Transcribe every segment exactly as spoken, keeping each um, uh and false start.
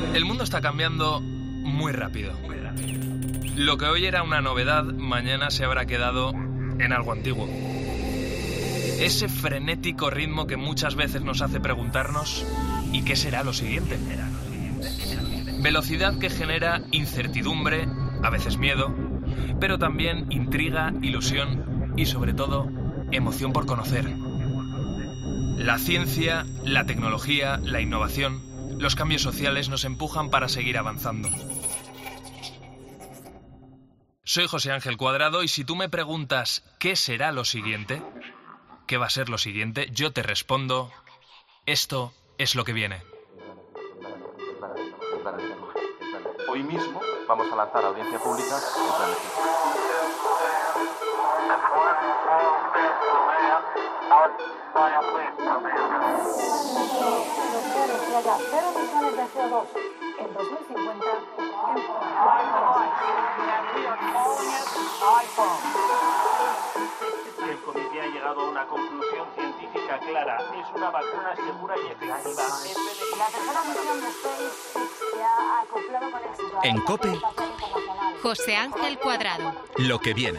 El mundo está cambiando muy rápido. Lo que hoy era una novedad, mañana se habrá quedado en algo antiguo. Ese frenético ritmo que muchas veces nos hace preguntarnos ¿y qué será lo siguiente? Velocidad que genera incertidumbre, a veces miedo, pero también intriga, ilusión y sobre todo emoción por conocer. La ciencia, la tecnología, la innovación, los cambios sociales nos empujan para seguir avanzando. Soy José Ángel Cuadrado y si tú me preguntas ¿qué será lo siguiente? ¿Qué va a ser lo siguiente? Yo te respondo, esto es lo que viene. Hoy mismo vamos a lanzar a audiencia pública el plan de ciencia. Cero emisiones de C O dos en dos mil cincuenta. El comité ha llegado a una conclusión científica clara. Es una vacuna segura y efectiva. La tercera misión de SpaceX se ha acoplado con éxito. En COPE, José Ángel Cuadrado. lo que viene.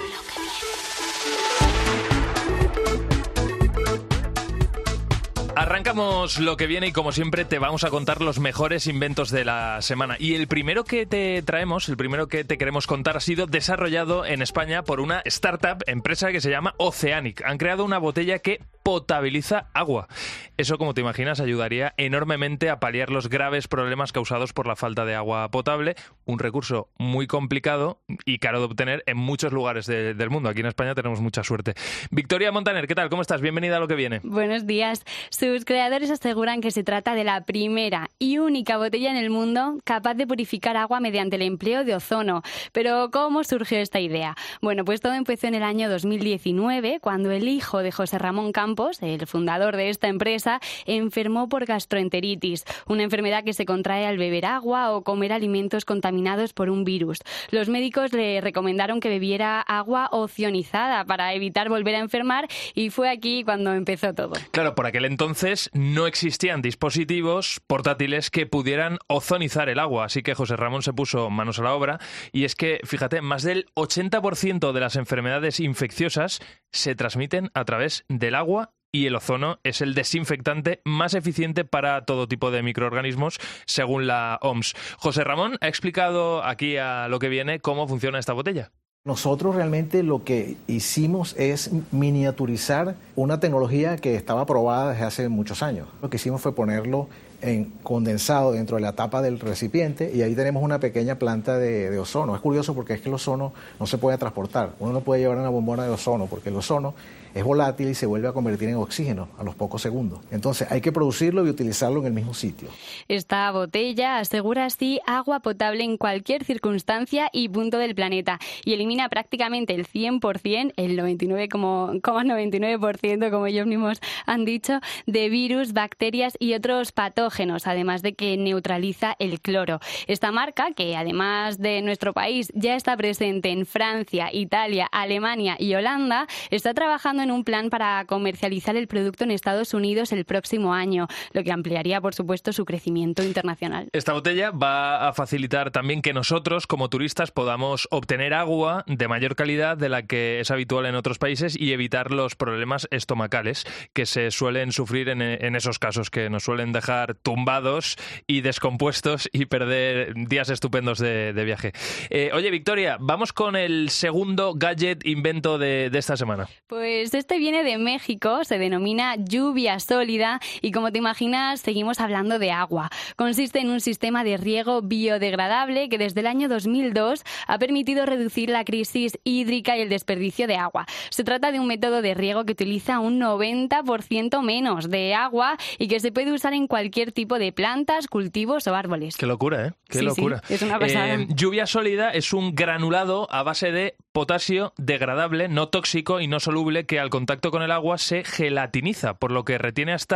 Arrancamos lo que viene y como siempre te vamos a contar los mejores inventos de la semana. Y el primero que te traemos, el primero que te queremos contar ha sido desarrollado en España por una startup, empresa que se llama Oceanic. Han creado una botella que potabiliza agua. Eso, como te imaginas, ayudaría enormemente a paliar los graves problemas causados por la falta de agua potable, un recurso muy complicado y caro de obtener en muchos lugares de, del mundo. Aquí en España tenemos mucha suerte. Victoria Montaner, ¿qué tal? ¿Cómo estás? Bienvenida a lo que viene. Buenos días. Sus creadores aseguran que se trata de la primera y única botella en el mundo capaz de purificar agua mediante el empleo de ozono. Pero, ¿cómo surgió esta idea? Bueno, pues todo empezó en el año dos mil diecinueve, cuando el hijo de José Ramón Campos, el fundador de esta empresa, enfermó por gastroenteritis, una enfermedad que se contrae al beber agua o comer alimentos contaminados por un virus. Los médicos le recomendaron que bebiera agua ocionizada para evitar volver a enfermar y fue aquí cuando empezó todo. Claro, por aquel entonces no existían dispositivos portátiles que pudieran ozonizar el agua, así que José Ramón se puso manos a la obra y es que, fíjate, más del ochenta por ciento de las enfermedades infecciosas se transmiten a través del agua y el ozono es el desinfectante más eficiente para todo tipo de microorganismos, según la O M S. José Ramón ha explicado aquí a lo que viene cómo funciona esta botella. Nosotros realmente lo que hicimos es miniaturizar una tecnología que estaba probada desde hace muchos años. Lo que hicimos fue ponerlo en condensado dentro de la tapa del recipiente y ahí tenemos una pequeña planta de, de ozono. Es curioso porque es que el ozono no se puede transportar. Uno no puede llevar una bombona de ozono porque el ozono es volátil y se vuelve a convertir en oxígeno a los pocos segundos. Entonces hay que producirlo y utilizarlo en el mismo sitio. Esta botella asegura así agua potable en cualquier circunstancia y punto del planeta y elimina prácticamente el cien por ciento, el noventa y nueve coma noventa y nueve por ciento, como ellos mismos han dicho, de virus, bacterias y otros patógenos, además de que neutraliza el cloro. Esta marca, que además de nuestro país ya está presente en Francia, Italia, Alemania y Holanda, está trabajando en un plan para comercializar el producto en Estados Unidos el próximo año, lo que ampliaría, por supuesto, su crecimiento internacional. Esta botella va a facilitar también que nosotros, como turistas, podamos obtener agua de mayor calidad de la que es habitual en otros países y evitar los problemas estomacales que se suelen sufrir en, en esos casos, que nos suelen dejar tumbados y descompuestos y perder días estupendos de, de viaje. Eh, oye, Victoria, vamos con el segundo gadget invento de, de esta semana. Pues este viene de México, se denomina lluvia sólida y, como te imaginas, seguimos hablando de agua. Consiste en un sistema de riego biodegradable que desde el año dos mil dos ha permitido reducir la crisis hídrica y el desperdicio de agua. Se trata de un método de riego que utiliza un noventa por ciento menos de agua y que se puede usar en cualquier tipo de plantas, cultivos o árboles. Qué locura, ¿eh? Qué sí, locura. Sí, es una pasada. Eh, lluvia sólida es un granulado a base de potasio degradable, no tóxico y no soluble, que al contacto con el agua se gelatiniza, por lo que retiene hasta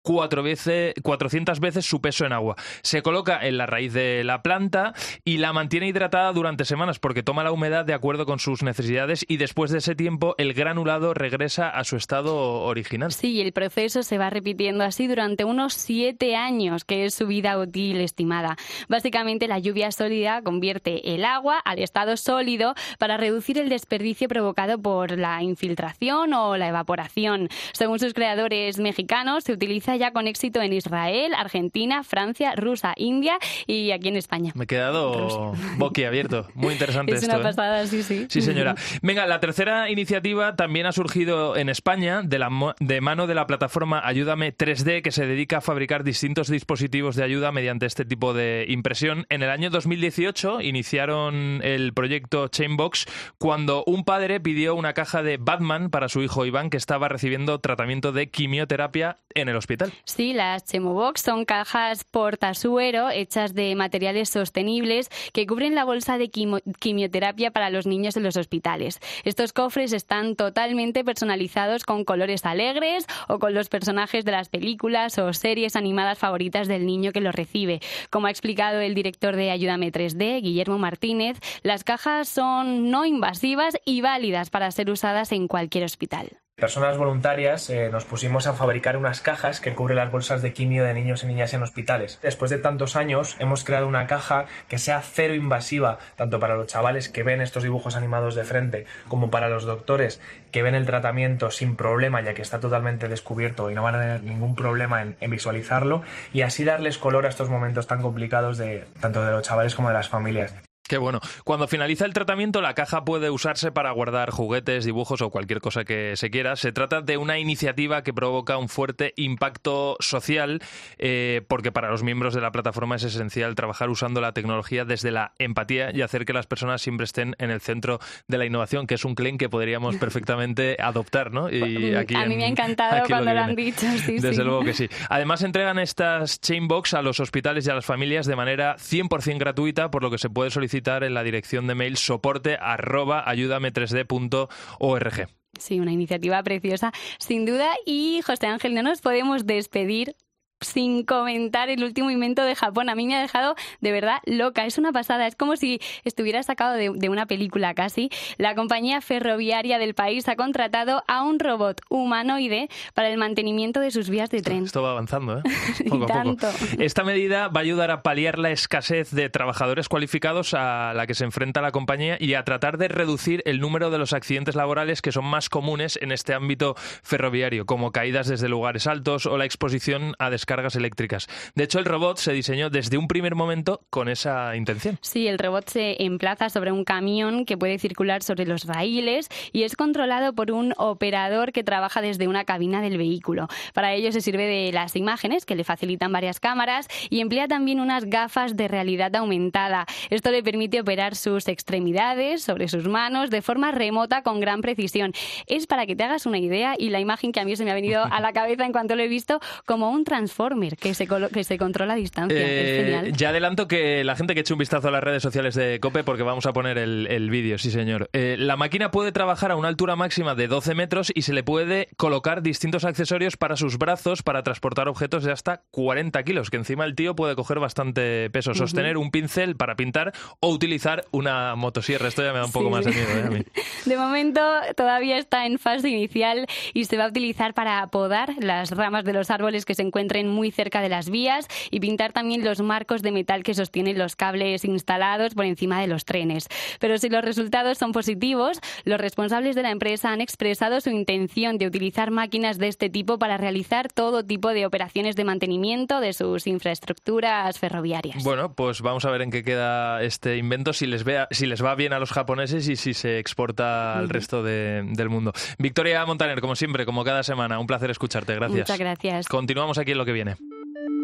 cuatro veces, cuatrocientas veces su peso en agua. Se coloca en la raíz de la planta y la mantiene hidratada durante semanas porque toma la humedad de acuerdo con sus necesidades y después de ese tiempo el granulado regresa a su estado original. Sí, el proceso se va repitiendo así durante unos siete años, que es su vida útil estimada. Básicamente, la lluvia sólida convierte el agua al estado sólido para reducir el desperdicio provocado por la infiltración o la evaporación. Según sus creadores mexicanos, se utiliza ya con éxito en Israel, Argentina, Francia, Rusia, India y aquí en España. Me he quedado boquiabierto. Muy interesante es esto. Es una pasada, ¿eh? sí, sí. Sí, señora. Venga, la tercera iniciativa también ha surgido en España de, la, de mano de la plataforma Ayúdame tres D, que se dedica a fabricar distintos dispositivos de ayuda mediante este tipo de impresión. En el año dos mil dieciocho iniciaron el proyecto Chainbox cuando un padre pidió una caja de Batman para su hijo Iván, que estaba recibiendo tratamiento de quimioterapia en el hospital. Sí, las Chemobox son cajas portasuero hechas de materiales sostenibles que cubren la bolsa de quimo- quimioterapia para los niños en los hospitales. Estos cofres están totalmente personalizados con colores alegres o con los personajes de las películas o series animadas favoritas del niño que los recibe. Como ha explicado el director de Ayúdame tres D, Guillermo Martínez, las cajas son no invasivas y válidas para ser usadas en cualquier hospital. Personas voluntarias eh, nos pusimos a fabricar unas cajas que cubren las bolsas de quimio de niños y niñas en hospitales. Después de tantos años hemos creado una caja que sea cero invasiva, tanto para los chavales que ven estos dibujos animados de frente como para los doctores que ven el tratamiento sin problema, ya que está totalmente descubierto y no van a tener ningún problema en, en visualizarlo, y así darles color a estos momentos tan complicados de tanto de los chavales como de las familias. Qué bueno. Cuando finaliza el tratamiento, la caja puede usarse para guardar juguetes, dibujos o cualquier cosa que se quiera. Se trata de una iniciativa que provoca un fuerte impacto social eh, porque para los miembros de la plataforma es esencial trabajar usando la tecnología desde la empatía y hacer que las personas siempre estén en el centro de la innovación, que es un claim que podríamos perfectamente adoptar, ¿no? Y aquí a mí en, me ha encantado cuando lo, lo han dicho. Sí, desde sí. luego que sí. Además, entregan estas Chainbox a los hospitales y a las familias de manera cien por ciento gratuita, por lo que se puede solicitar en la dirección de mail soporte arroba ayúdame tres d punto org. Sí, una iniciativa preciosa, sin duda. Y, José Ángel, no nos podemos despedir sin comentar el último invento de Japón. A mí me ha dejado de verdad loca. Es una pasada. Es como si estuviera sacado de, de una película casi. La compañía ferroviaria del país ha contratado a un robot humanoide para el mantenimiento de sus vías de tren. Esto va avanzando, ¿eh? Poco y tanto. a poco. Esta medida va a ayudar a paliar la escasez de trabajadores cualificados a la que se enfrenta la compañía y a tratar de reducir el número de los accidentes laborales que son más comunes en este ámbito ferroviario, como caídas desde lugares altos o la exposición a descargas cargas eléctricas. De hecho, el robot se diseñó desde un primer momento con esa intención. Sí, el robot se emplaza sobre un camión que puede circular sobre los raíles y es controlado por un operador que trabaja desde una cabina del vehículo. Para ello se sirve de las imágenes que le facilitan varias cámaras y emplea también unas gafas de realidad aumentada. Esto le permite operar sus extremidades sobre sus manos de forma remota con gran precisión. Es, para que te hagas una idea, y la imagen que a mí se me ha venido a la cabeza en cuanto lo he visto, como un transformer que se, colo- que se controla a distancia. Eh, es genial. Ya adelanto que la gente que eche un vistazo a las redes sociales de COPE, porque vamos a poner el, el vídeo, sí señor. Eh, la máquina puede trabajar a una altura máxima de doce metros y se le puede colocar distintos accesorios para sus brazos para transportar objetos de hasta cuarenta kilos, que encima el tío puede coger bastante peso, sostener uh-huh. un pincel para pintar o utilizar una motosierra. Esto ya me da un poco sí. más de miedo, ¿eh? A mí. De momento todavía está en fase inicial y se va a utilizar para podar las ramas de los árboles que se encuentren muy cerca de las vías y pintar también los marcos de metal que sostienen los cables instalados por encima de los trenes. Pero si los resultados son positivos, los responsables de la empresa han expresado su intención de utilizar máquinas de este tipo para realizar todo tipo de operaciones de mantenimiento de sus infraestructuras ferroviarias. Bueno, pues vamos a ver en qué queda este invento, si les, vea, si les va bien a los japoneses y si se exporta al uh-huh. resto de, del mundo. Victoria Montaner, como siempre, como cada semana, un placer escucharte. Gracias. Muchas gracias. Continuamos aquí en Lo que viene.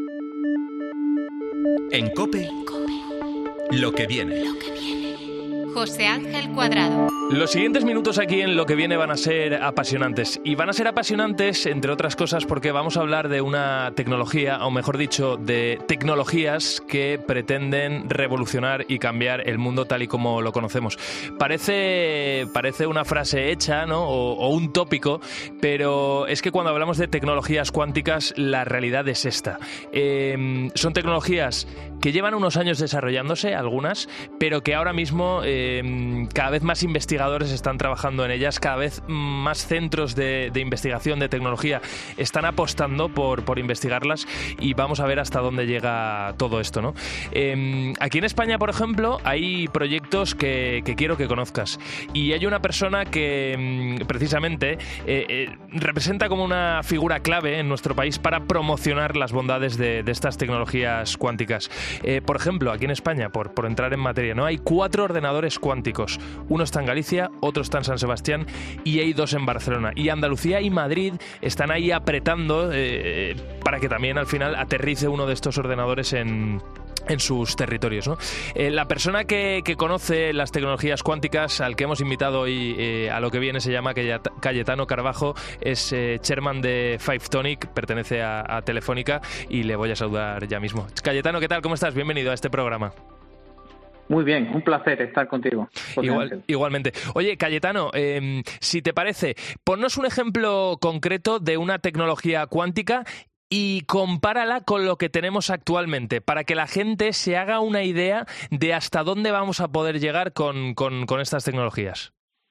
En COPE, lo que viene. Lo que viene. José Ángel Cuadrado. Los siguientes minutos aquí en Lo que viene van a ser apasionantes. Y van a ser apasionantes, entre otras cosas, porque vamos a hablar de una tecnología, o mejor dicho, de tecnologías que pretenden revolucionar y cambiar el mundo tal y como lo conocemos. Parece, parece una frase hecha, ¿no? O, o un tópico, pero es que cuando hablamos de tecnologías cuánticas, la realidad es esta. Eh, son tecnologías que llevan unos años desarrollándose, algunas, pero que ahora mismo eh, cada vez más investigadores están trabajando en ellas, cada vez más centros de, de investigación de tecnología están apostando por, por investigarlas, y vamos a ver hasta dónde llega todo esto, ¿no? Eh, aquí en España, por ejemplo, hay proyectos que, que quiero que conozcas, y hay una persona que precisamente eh, eh, representa como una figura clave en nuestro país para promocionar las bondades de, de estas tecnologías cuánticas. Eh, por ejemplo, aquí en España, por, por entrar en materia, ¿no? Hay cuatro ordenadores cuánticos. Uno está en Galicia, otro está en San Sebastián y hay dos en Barcelona. Y Andalucía y Madrid están ahí apretando eh, para que también al final aterrice uno de estos ordenadores en... en sus territorios, ¿no? Eh, la persona que, que conoce las tecnologías cuánticas, al que hemos invitado hoy eh, a Lo que viene, se llama Cayetano Carbajo, es eh, chairman de Five Tonic, pertenece a, a Telefónica, y le voy a saludar ya mismo. Cayetano, ¿qué tal? ¿Cómo estás? Bienvenido a este programa. Muy bien, un placer estar contigo. Igual, igualmente. Oye, Cayetano, eh, si te parece, ponnos un ejemplo concreto de una tecnología cuántica y compárala con lo que tenemos actualmente, para que la gente se haga una idea de hasta dónde vamos a poder llegar con, con, con estas tecnologías.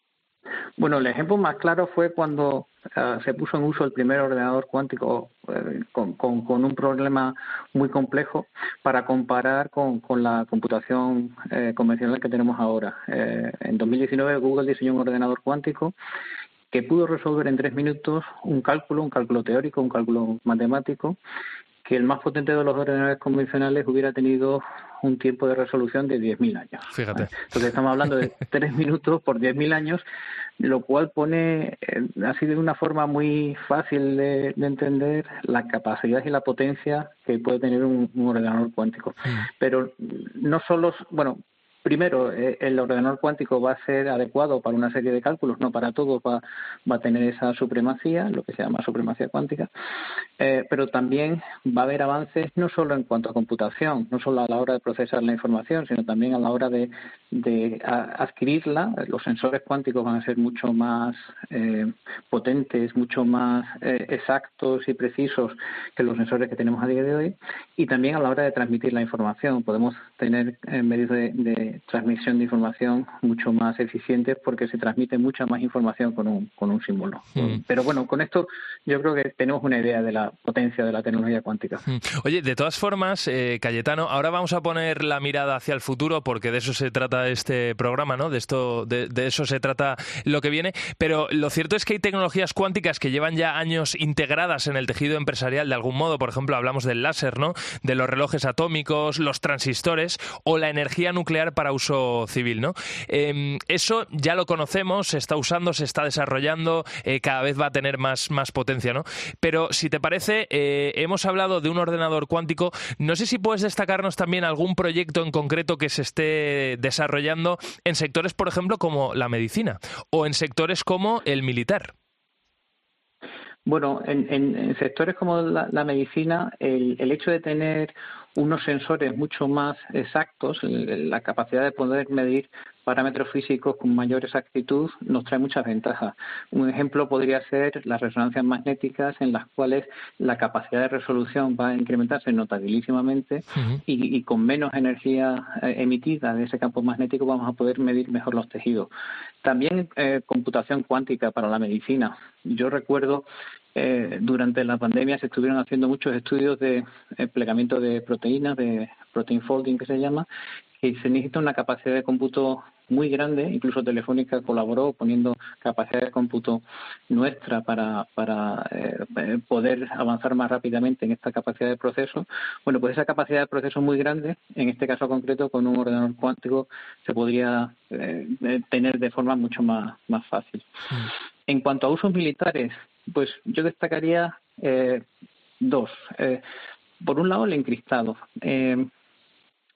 Bueno, el ejemplo más claro fue cuando uh, se puso en uso el primer ordenador cuántico uh, con, con, con un problema muy complejo para comparar con, con la computación eh, convencional que tenemos ahora. Eh, en dos mil diecinueve Google diseñó un ordenador cuántico que pudo resolver en tres minutos un cálculo, un cálculo teórico, un cálculo matemático, que el más potente de los ordenadores convencionales hubiera tenido un tiempo de resolución de diez mil años. Fíjate. Entonces estamos hablando de tres minutos por diez mil años, lo cual pone eh, así de una forma muy fácil de, de entender la capacidad y la potencia que puede tener un, un ordenador cuántico. Mm. Pero no solo, bueno, primero, eh, el ordenador cuántico va a ser adecuado para una serie de cálculos, no para todos, va, va a tener esa supremacía, lo que se llama supremacía cuántica, eh, pero también va a haber avances no solo en cuanto a computación, no solo a la hora de procesar la información, sino también a la hora de, de a, adquirirla. Los sensores cuánticos van a ser mucho más eh, potentes, mucho más eh, exactos y precisos que los sensores que tenemos a día de hoy, y también a la hora de transmitir la información. Podemos tener eh, medios de, de transmisión de información mucho más eficientes porque se transmite mucha más información con un, con un símbolo. Mm. Pero bueno, con esto yo creo que tenemos una idea de la potencia de la tecnología cuántica. Mm. Oye, de todas formas, eh, Cayetano, ahora vamos a poner la mirada hacia el futuro porque de eso se trata este programa, ¿no? De esto, de, de eso se trata Lo que viene, pero lo cierto es que hay tecnologías cuánticas que llevan ya años integradas en el tejido empresarial de algún modo. Por ejemplo, hablamos del láser, ¿no? De los relojes atómicos, los transistores o la energía nuclear para uso civil, ¿no? Eh, eso ya lo conocemos, se está usando, se está desarrollando, eh, cada vez va a tener más, más potencia, ¿no? Pero si te parece, eh, hemos hablado de un ordenador cuántico. No sé si puedes destacarnos también algún proyecto en concreto que se esté desarrollando en sectores, por ejemplo, como la medicina o en sectores como el militar. Bueno, en, en, en sectores como la, la medicina, el, el hecho de tener unos sensores mucho más exactos, la capacidad de poder medir parámetros físicos con mayor exactitud nos trae muchas ventajas. Un ejemplo podría ser las resonancias magnéticas, en las cuales la capacidad de resolución va a incrementarse notabilísimamente uh-huh. y, y con menos energía eh, emitida de ese campo magnético vamos a poder medir mejor los tejidos. También eh, computación cuántica para la medicina. Yo recuerdo eh, durante la pandemia se estuvieron haciendo muchos estudios de eh, plegamiento de proteínas, de protein folding que se llama, y se necesita una capacidad de cómputo muy grande. Incluso Telefónica colaboró poniendo capacidad de cómputo nuestra para, para eh, poder avanzar más rápidamente en esta capacidad de proceso. Bueno, pues esa capacidad de proceso muy grande, en este caso concreto con un ordenador cuántico, se podría eh, tener de forma mucho más, más fácil. Mm. En cuanto a usos militares, pues yo destacaría eh, dos. Eh, por un lado, el encriptado. Eh,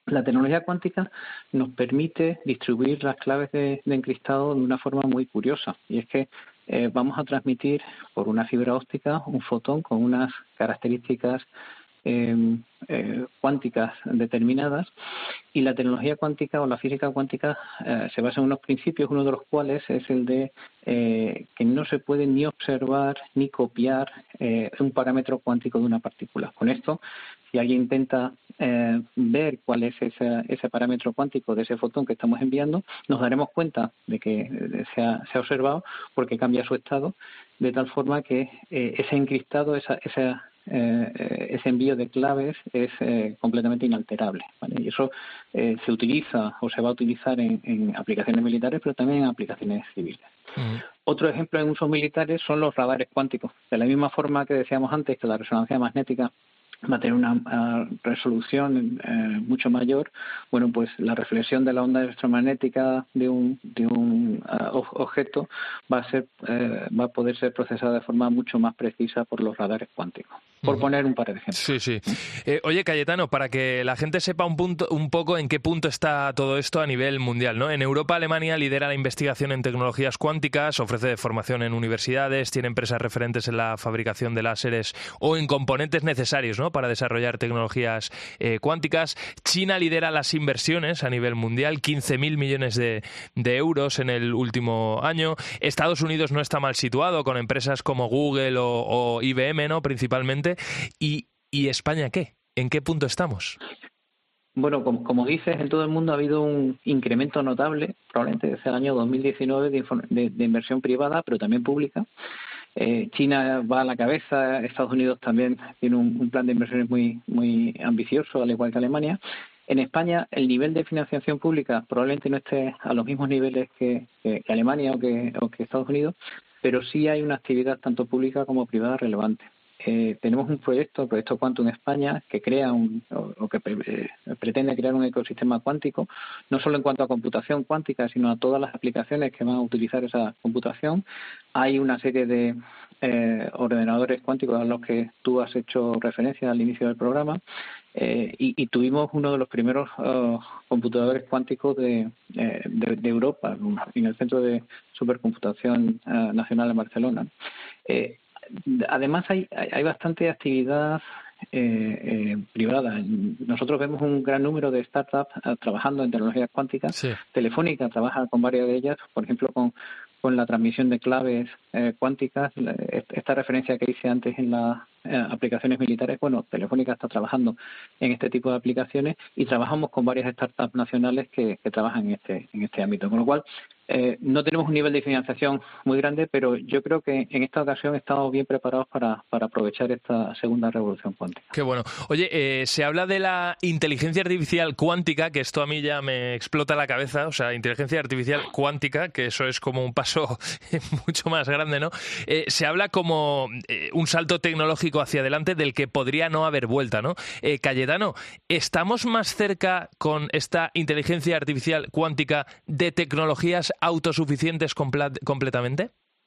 La tecnología cuántica nos permite distribuir las claves de, de encriptado de una forma muy curiosa, y es que eh, vamos a transmitir por una fibra óptica un fotón con unas características eh, eh, cuánticas determinadas, y la tecnología cuántica o la física cuántica eh, se basa en unos principios, uno de los cuales es el de eh, que no se puede ni observar ni copiar eh, un parámetro cuántico de una partícula. Con esto, si alguien intenta eh, ver cuál es ese, ese parámetro cuántico de ese fotón que estamos enviando, nos daremos cuenta de que se ha, se ha observado porque cambia su estado, de tal forma que eh, ese encriptado, esa, esa Eh, ese envío de claves es eh, completamente inalterable, ¿vale? Y eso eh, se utiliza o se va a utilizar en, en aplicaciones militares, pero también en aplicaciones civiles. Uh-huh. Otro ejemplo en usos militares son los radares cuánticos. De la misma forma que decíamos antes que la resonancia magnética va a tener una uh, resolución eh, mucho mayor, bueno, pues la reflexión de la onda electromagnética de un de un uh, objeto va a ser eh, va a poder ser procesada de forma mucho más precisa por los radares cuánticos. Por uh-huh. poner un par de ejemplos. Sí, sí. Eh, oye, Cayetano, para que la gente sepa un punto, un poco en qué punto está todo esto a nivel mundial, ¿no? En Europa, Alemania lidera la investigación en tecnologías cuánticas, ofrece formación en universidades, tiene empresas referentes en la fabricación de láseres o en componentes necesarios, ¿no?, para desarrollar tecnologías eh, cuánticas. China lidera las inversiones a nivel mundial, quince mil millones de, de euros en el último año. Estados Unidos no está mal situado, con empresas como Google o, o I B M, ¿no?, principalmente. ¿Y, ¿Y España qué? ¿En qué punto estamos? Bueno, como, como dices, en todo el mundo ha habido un incremento notable, probablemente desde el año dos mil diecinueve, de, de, de inversión privada, pero también pública. Eh, China va a la cabeza, Estados Unidos también tiene un, un plan de inversiones muy, muy ambicioso, al igual que Alemania. En España, el nivel de financiación pública probablemente no esté a los mismos niveles que, que, que Alemania o que, o que Estados Unidos, pero sí hay una actividad tanto pública como privada relevante. Eh, tenemos un proyecto, el proyecto Quantum España, que crea un, o, o que eh, pretende crear un ecosistema cuántico, no solo en cuanto a computación cuántica, sino a todas las aplicaciones que van a utilizar esa computación. Hay una serie de eh, ordenadores cuánticos a los que tú has hecho referencia al inicio del programa, eh, y, y tuvimos uno de los primeros uh, computadores cuánticos de, eh, de, de Europa, en el Centro de Supercomputación uh, Nacional en Barcelona. Eh, Además, hay, hay bastante actividad eh, eh, privada. Nosotros vemos un gran número de startups uh, trabajando en tecnologías cuánticas. Sí. Telefónica trabaja con varias de ellas, por ejemplo, con, con la transmisión de claves eh, cuánticas. Esta referencia que hice antes en las eh, aplicaciones militares, bueno, Telefónica está trabajando en este tipo de aplicaciones y trabajamos con varias startups nacionales que, que trabajan en este, en este ámbito. Con lo cual, Eh, no tenemos un nivel de financiación muy grande, pero yo creo que en esta ocasión estamos bien preparados para, para aprovechar esta segunda revolución cuántica. Qué bueno. Oye, eh, se habla de la inteligencia artificial cuántica, que esto a mí ya me explota la cabeza, o sea, inteligencia artificial cuántica, que eso es como un paso mucho más grande, ¿no? Eh, se habla como eh, un salto tecnológico hacia adelante del que podría no haber vuelta, ¿no? Eh, Cayetano, ¿estamos más cerca con esta inteligencia artificial cuántica de tecnologías autosuficientes complet- completamente?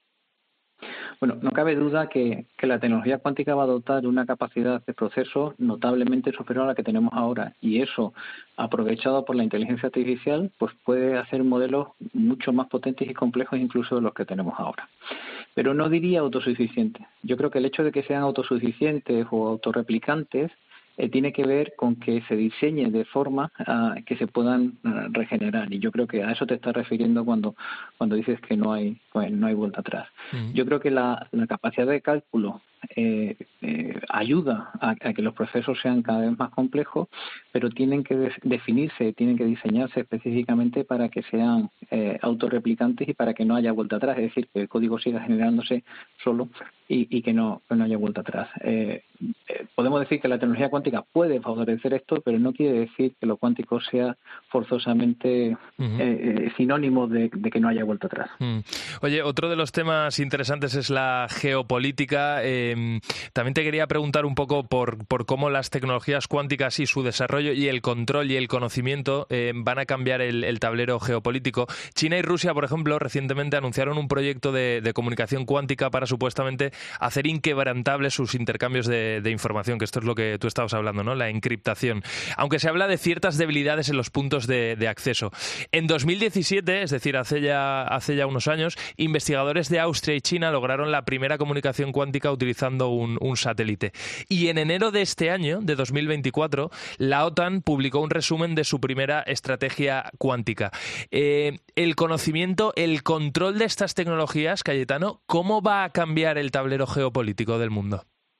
Bueno, no cabe duda que, que la tecnología cuántica va a dotar de una capacidad de proceso notablemente superior a la que tenemos ahora, y eso, aprovechado por la inteligencia artificial, pues puede hacer modelos mucho más potentes y complejos incluso de los que tenemos ahora. Pero no diría autosuficientes. Yo creo que el hecho de que sean autosuficientes o autorreplicantes Eh, tiene que ver con que se diseñe de forma uh, que se puedan uh, regenerar, y yo creo que a eso te estás refiriendo cuando cuando dices que no hay no hay vuelta atrás. Mm. Yo creo que la, la capacidad de cálculo eh, eh, ayuda a, a que los procesos sean cada vez más complejos, pero tienen que de- definirse, tienen que diseñarse específicamente para que sean eh, autorreplicantes y para que no haya vuelta atrás, es decir, que el código siga generándose solo y, y que no que no haya vuelta atrás. Eh, eh, podemos decir que la tecnología cuántica puede favorecer esto, pero no quiere decir que lo cuántico sea forzosamente uh-huh. eh, sinónimo de, de que no haya vuelta atrás. Mm. Oye, otro de los temas interesantes es la geopolítica. Eh, también también te quería preguntar un poco por, por cómo las tecnologías cuánticas y su desarrollo y el control y el conocimiento eh, van a cambiar el, el tablero geopolítico. China y Rusia, por ejemplo, recientemente anunciaron un proyecto de, de comunicación cuántica para supuestamente hacer inquebrantables sus intercambios de, de información, que esto es lo que tú estabas hablando, ¿no? La encriptación. Aunque se habla de ciertas debilidades en los puntos de, de acceso. En dos mil diecisiete, es decir, hace ya, hace ya unos años, investigadores de Austria y China lograron la primera comunicación cuántica utilizando un, un satélite. Y en enero de este año, de dos mil veinticuatro, la OTAN publicó un resumen de su primera estrategia cuántica. Eh, el conocimiento, el control de estas tecnologías, Cayetano, ¿cómo va a cambiar el tablero geopolítico del mundo?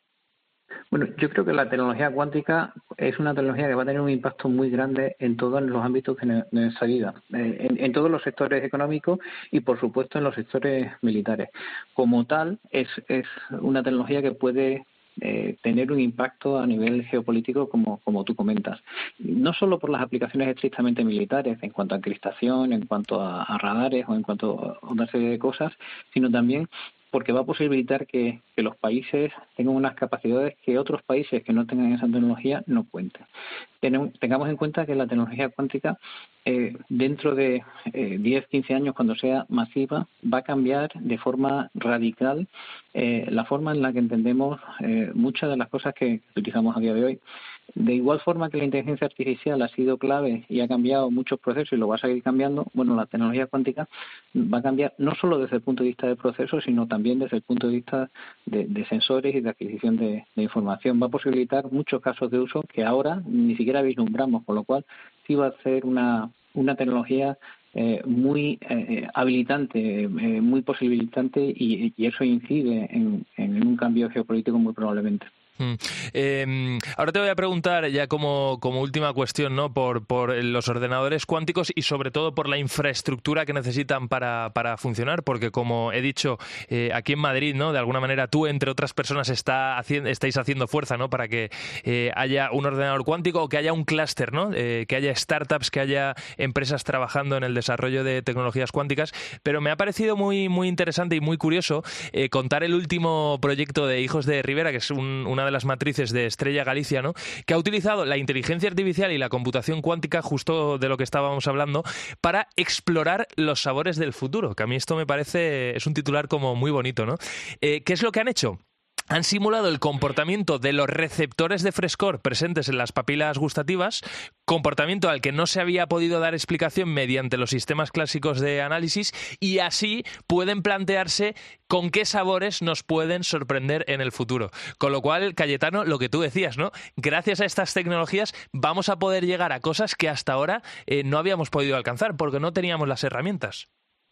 Bueno, yo creo que la tecnología cuántica es una tecnología que va a tener un impacto muy grande en todos los ámbitos de nuestra vida, eh, en, en todos los sectores económicos y, por supuesto, en los sectores militares. Como tal, es, es una tecnología que puede eh, tener un impacto a nivel geopolítico, como, como tú comentas. No solo por las aplicaciones estrictamente militares, en cuanto a encriptación, en cuanto a, a radares o en cuanto a una serie de cosas, sino también porque va a posibilitar que, que los países tengan unas capacidades que otros países que no tengan esa tecnología no cuenten. Tenemos, tengamos en cuenta que la tecnología cuántica, eh, dentro de eh, diez, quince años, cuando sea masiva, va a cambiar de forma radical eh, la forma en la que entendemos eh, muchas de las cosas que utilizamos a día de hoy. De igual forma que la inteligencia artificial ha sido clave y ha cambiado muchos procesos y lo va a seguir cambiando, bueno, la tecnología cuántica va a cambiar no solo desde el punto de vista de procesos, sino también desde el punto de vista de, de sensores y de adquisición de, de información. Va a posibilitar muchos casos de uso que ahora ni siquiera vislumbramos, con lo cual sí va a ser una, una tecnología eh, muy eh, habilitante, eh, muy posibilitante y, y eso incide en, en un cambio geopolítico muy probablemente. Mm. Eh, ahora te voy a preguntar ya como, como última cuestión, ¿no? Por, por los ordenadores cuánticos y sobre todo por la infraestructura que necesitan para, para funcionar, porque como he dicho, eh, aquí en Madrid, ¿no? De alguna manera tú, entre otras personas, está haciendo, estáis haciendo fuerza, ¿no? Para que eh, haya un ordenador cuántico o que haya un clúster, ¿no? Eh, que haya startups, que haya empresas trabajando en el desarrollo de tecnologías cuánticas, pero me ha parecido muy, muy interesante y muy curioso eh, contar el último proyecto de Hijos de Rivera, que es un, una de las matrices de Estrella Galicia, ¿no? Que ha utilizado la inteligencia artificial y la computación cuántica, justo de lo que estábamos hablando, para explorar los sabores del futuro, que a mí esto me parece, es un titular como muy bonito, ¿no? Eh, ¿qué es lo que han hecho? Han simulado el comportamiento de los receptores de frescor presentes en las papilas gustativas, comportamiento al que no se había podido dar explicación mediante los sistemas clásicos de análisis, y así pueden plantearse con qué sabores nos pueden sorprender en el futuro. Con lo cual, Cayetano, lo que tú decías, ¿no? Gracias a estas tecnologías vamos a poder llegar a cosas que hasta ahora eh, no habíamos podido alcanzar porque no teníamos las herramientas.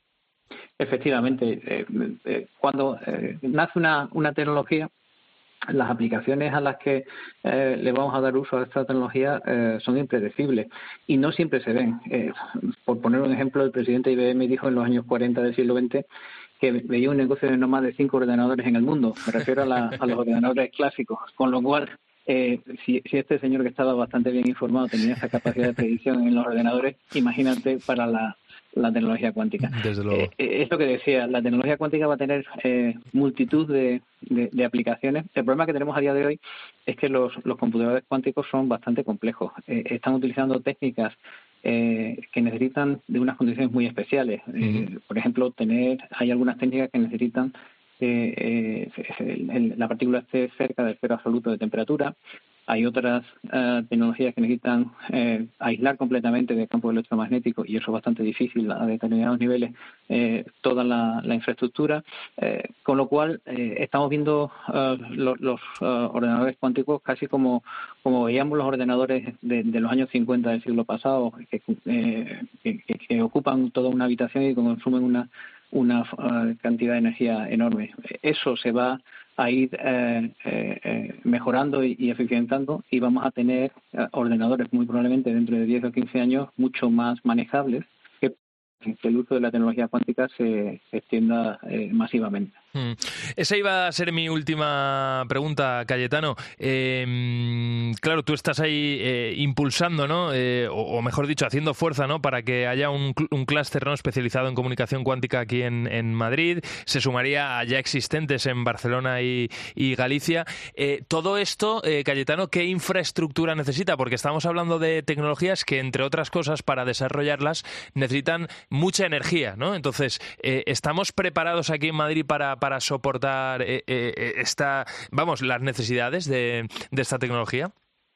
Efectivamente, eh, eh, cuando eh, nace una, una tecnología, las aplicaciones a las que eh, le vamos a dar uso a esta tecnología eh, son impredecibles y no siempre se ven. Eh, por poner un ejemplo, el presidente de I B M dijo en los años cuarenta del siglo veinte que veía un negocio de no más de cinco ordenadores en el mundo. Me refiero a, la, a los ordenadores clásicos, con lo cual, eh, si, si este señor, que estaba bastante bien informado, tenía esa capacidad de predicción en los ordenadores, imagínate para la la tecnología cuántica. Desde luego. Eh, es lo que decía, la tecnología cuántica va a tener eh, multitud de, de, de aplicaciones. El problema que tenemos a día de hoy es que los, los computadores cuánticos son bastante complejos. Eh, están utilizando técnicas eh, que necesitan de unas condiciones muy especiales. Eh, uh-huh. Por ejemplo, tener hay algunas técnicas que necesitan que eh, eh, la partícula esté cerca del cero absoluto de temperatura. Hay otras uh, tecnologías que necesitan eh, aislar completamente del campo electromagnético, y eso es bastante difícil a determinados niveles, eh, toda la, la infraestructura, eh, con lo cual eh, estamos viendo uh, los, los uh, ordenadores cuánticos casi como, como veíamos los ordenadores de, de los años cincuenta del siglo pasado, que, eh, que, que, que ocupan toda una habitación y consumen una, una uh, cantidad de energía enorme. Eso se va a ir eh, eh, mejorando y, y eficientando, y vamos a tener eh, ordenadores muy probablemente dentro de diez o quince años mucho más manejables, que, que el uso de la tecnología cuántica se, se extienda eh, masivamente. Mm. Esa iba a ser mi última pregunta, Cayetano. Eh, claro, tú estás ahí eh, impulsando, ¿no? Eh, o, o mejor dicho, haciendo fuerza, ¿no? Para que haya un, un clúster, ¿no?, especializado en comunicación cuántica aquí en, en Madrid. Se sumaría a ya existentes en Barcelona y, y Galicia. Eh, todo esto, eh, Cayetano, ¿qué infraestructura necesita? Porque estamos hablando de tecnologías que, entre otras cosas, para desarrollarlas necesitan mucha energía, ¿no? Entonces, eh, ¿estamos preparados aquí en Madrid para para soportar eh, eh, esta, vamos, las necesidades de, de esta tecnología?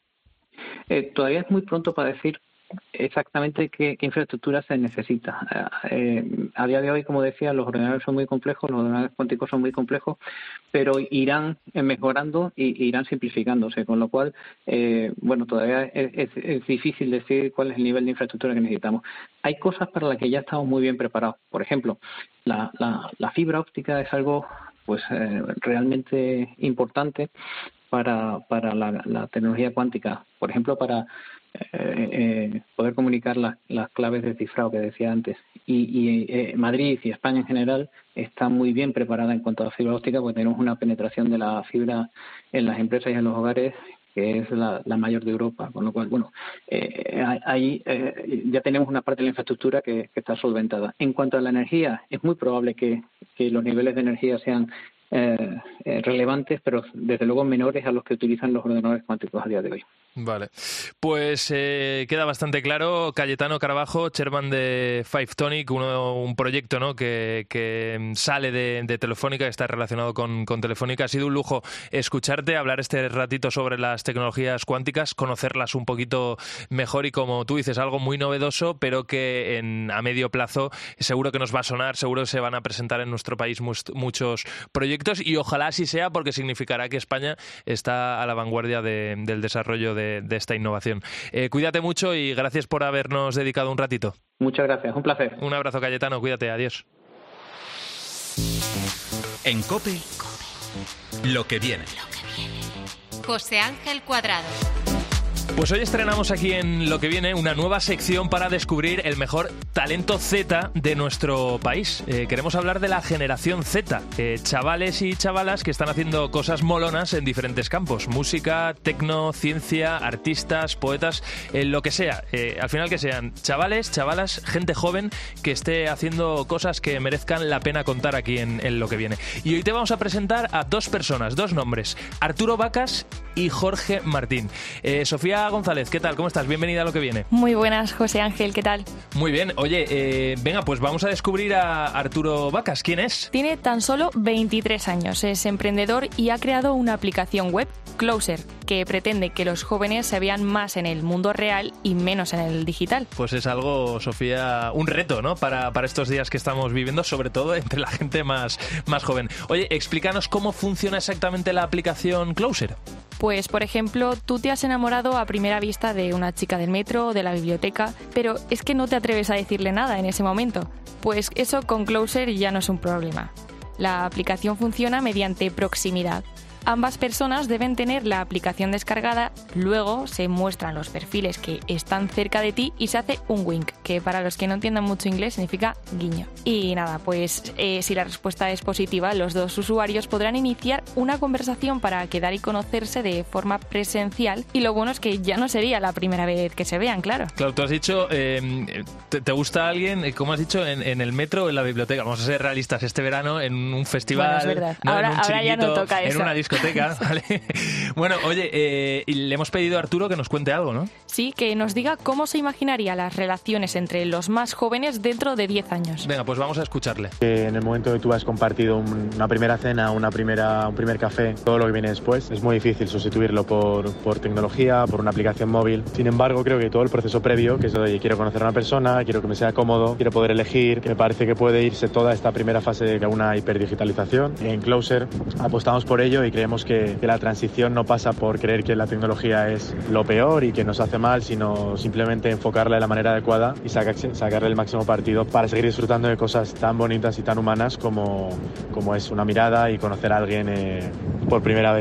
Eh, todavía es muy pronto para decir exactamente qué, qué infraestructura se necesita. Eh, a día de hoy, como decía, los ordenadores son muy complejos, los ordenadores cuánticos son muy complejos, pero irán mejorando y irán simplificándose, con lo cual, eh, bueno, todavía es, es, es difícil decir cuál es el nivel de infraestructura que necesitamos. Hay cosas para las que ya estamos muy bien preparados. Por ejemplo, la, la, la fibra óptica es algo pues eh, realmente importante para, para la, la tecnología cuántica. Por ejemplo, para Eh, eh, poder comunicar las, las claves de cifrado que decía antes. Y, y eh, Madrid y España en general está muy bien preparada en cuanto a fibra óptica, porque tenemos una penetración de la fibra en las empresas y en los hogares que es la, la mayor de Europa, con lo cual, bueno, eh, ahí eh, ya tenemos una parte de la infraestructura que, que está solventada. En cuanto a la energía, es muy probable que, que los niveles de energía sean Eh, eh, relevantes, pero desde luego menores a los que utilizan los ordenadores cuánticos a día de hoy. Vale, pues eh, queda bastante claro. Cayetano Carabajo, chairman de Five Tonic, uno, un proyecto, ¿no?, que, que sale de, de Telefónica, que está relacionado con, con Telefónica. Ha sido un lujo escucharte, hablar este ratito sobre las tecnologías cuánticas, conocerlas un poquito mejor y, como tú dices, algo muy novedoso, pero que en, a medio plazo seguro que nos va a sonar, seguro que se van a presentar en nuestro país muchos proyectos, y ojalá así sea, porque significará que España está a la vanguardia de, del desarrollo de, de esta innovación. Eh, cuídate mucho y gracias por habernos dedicado un ratito. Muchas gracias, un placer. Un abrazo, Cayetano, cuídate, adiós. En COPE, lo que viene. José Ángel Cuadrado. Pues hoy estrenamos aquí en Lo que viene una nueva sección para descubrir el mejor talento Z de nuestro país. Eh, queremos hablar de la generación Z, eh, chavales y chavalas que están haciendo cosas molonas en diferentes campos: música, tecno, ciencia, artistas, poetas, eh, lo que sea. Eh, al final que sean chavales, chavalas, gente joven que esté haciendo cosas que merezcan la pena contar aquí en, en Lo que viene. Y hoy te vamos a presentar a dos personas, dos nombres: Arturo Vacas y Jorge Martín. Eh, Sofía González, ¿qué tal? ¿Cómo estás? Bienvenida a Lo que viene. Muy buenas, José Ángel, ¿qué tal? Muy bien. Oye, eh, venga, pues vamos a descubrir a Arturo Vacas. ¿Quién es? Tiene tan solo veintitrés años, es emprendedor y ha creado una aplicación web, Closer, que pretende que los jóvenes se vean más en el mundo real y menos en el digital. Pues es algo, Sofía, un reto, ¿no? Para, para estos días que estamos viviendo, sobre todo entre la gente más, más joven. Oye, explícanos cómo funciona exactamente la aplicación Closer. Pues, por ejemplo, tú te has enamorado a primera vista de una chica del metro o de la biblioteca, pero es que no te atreves a decirle nada en ese momento. Pues eso con Closer ya no es un problema. La aplicación funciona mediante proximidad. Ambas personas deben tener la aplicación descargada, luego se muestran los perfiles que están cerca de ti y se hace un wink, que para los que no entiendan mucho inglés significa guiño. Y nada, pues eh, si la respuesta es positiva, los dos usuarios podrán iniciar una conversación para quedar y conocerse de forma presencial, y lo bueno es que ya no sería la primera vez que se vean, claro. Claro, tú has dicho, eh, te, ¿te gusta alguien, como has dicho, en, en el metro o en la biblioteca? Vamos a ser realistas, este verano en un festival, bueno, es verdad. ¿no? Ahora, en un ahora ya no toca eso. En una discoteca. ¿Vale? Bueno, oye, eh, le hemos pedido a Arturo que nos cuente algo, ¿no? Sí, que nos diga cómo se imaginaría las relaciones entre los más jóvenes dentro de diez años. Venga, pues vamos a escucharle. En el momento que tú has compartido un, una primera cena, una primera, un primer café, todo lo que viene después, es muy difícil sustituirlo por, por tecnología, por una aplicación móvil. Sin embargo, creo que todo el proceso previo, que es de, oye, quiero conocer a una persona, quiero que me sea cómodo, quiero poder elegir, que me parece que puede irse toda esta primera fase de una hiperdigitalización. En Closer apostamos por ello y creemos que, que la transición no pasa por creer que la tecnología es lo peor y que nos hace mal, sino simplemente enfocarla de la manera adecuada y sacar, sacarle el máximo partido para seguir disfrutando de cosas tan bonitas y tan humanas como, como es una mirada y conocer a alguien eh, por primera vez.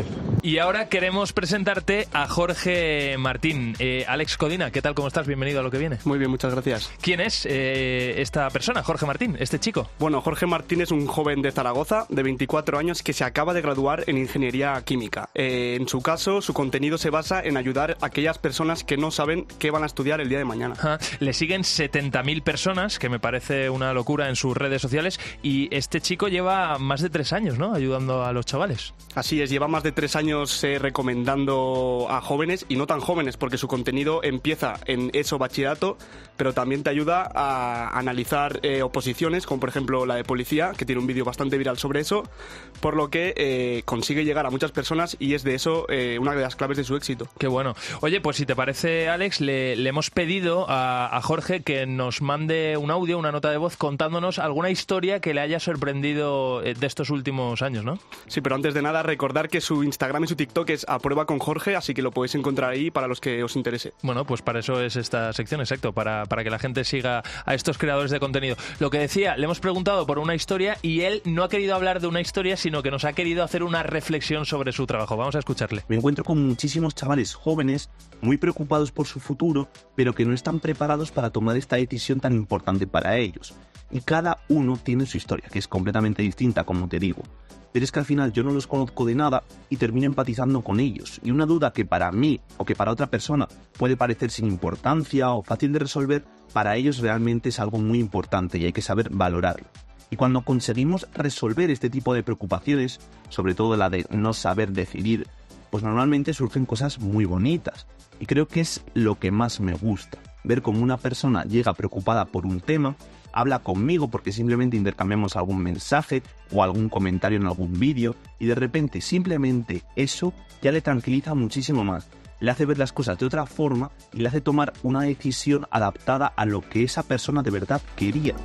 Y ahora queremos presentarte a Jorge Martín. Eh, Alex Codina, ¿qué tal? ¿Cómo estás? Bienvenido a Lo que viene. Muy bien, muchas gracias. ¿Quién es eh, esta persona, Jorge Martín, este chico? Bueno, Jorge Martín es un joven de Zaragoza de veinticuatro años que se acaba de graduar en Ingeniería Química. Eh, en su caso, su contenido se basa en ayudar a aquellas personas que no saben qué van a estudiar el día de mañana. Ajá. Le siguen setenta mil personas, que me parece una locura, en sus redes sociales, y este chico lleva más de tres años, ¿no?, ayudando a los chavales. Así es, lleva más de tres años eh, recomendando a jóvenes y no tan jóvenes, porque su contenido empieza en eso, bachillerato, pero también te ayuda a analizar eh, oposiciones, como por ejemplo la de policía, que tiene un vídeo bastante viral sobre eso, por lo que eh, consigue llegar a muchas personas y es de eso eh, una de las claves de su éxito. Qué bueno. Oye, pues si te parece, Alex, le, le hemos pedido a, a Jorge que nos mande un audio, una nota de voz, contándonos alguna historia que le haya sorprendido de estos últimos años, ¿no? Sí, pero antes de nada, recordar que su Instagram y su TikTok es A Prueba con Jorge, así que lo podéis encontrar ahí para los que os interese. Bueno, pues para eso es esta sección, exacto, para, para que la gente siga a estos creadores de contenido. Lo que decía, le hemos preguntado por una historia y él no ha querido hablar de una historia, sino que nos ha querido hacer una reflexión sobre su trabajo. Vamos a escucharle. Me encuentro con muchísimos chavales jóvenes muy preocupados por su futuro, pero que no están preparados para tomar esta decisión tan importante para ellos. Y cada uno tiene su historia, que es completamente distinta, como te digo. Pero es que al final yo no los conozco de nada y termino empatizando con ellos. Y una duda que para mí o que para otra persona puede parecer sin importancia o fácil de resolver, para ellos realmente es algo muy importante y hay que saber valorarlo. Y cuando conseguimos resolver este tipo de preocupaciones, sobre todo la de no saber decidir, pues normalmente surgen cosas muy bonitas. Y creo que es lo que más me gusta, ver cómo una persona llega preocupada por un tema, habla conmigo porque simplemente intercambiamos algún mensaje o algún comentario en algún vídeo y de repente simplemente eso ya le tranquiliza muchísimo más, le hace ver las cosas de otra forma y le hace tomar una decisión adaptada a lo que esa persona de verdad quería.